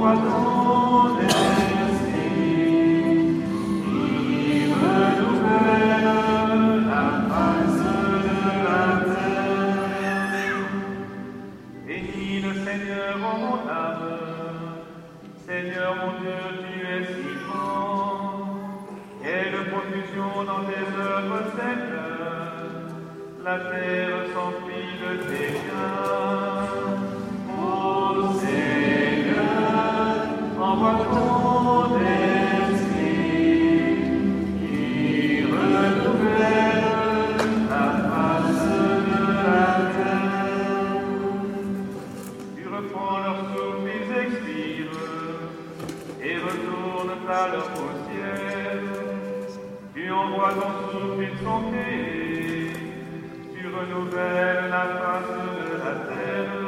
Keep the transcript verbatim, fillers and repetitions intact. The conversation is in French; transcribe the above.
envoie ton esprit, qui renouvelle la face de la terre. Bénis le Seigneur en mon âme, Seigneur mon Dieu, tu es si grand. Quelle profusion dans tes œuvres, Seigneur, la terre s'emplit de tes biens. Ô Seigneur, envoie ton esprit, qui renouvelle la face de la terre. Tu reprends leur souffle, ils expirent, et retournent à leur poussière. Tu envoies ton souffle, ils sont créés. Tu renouvelles la face de la terre.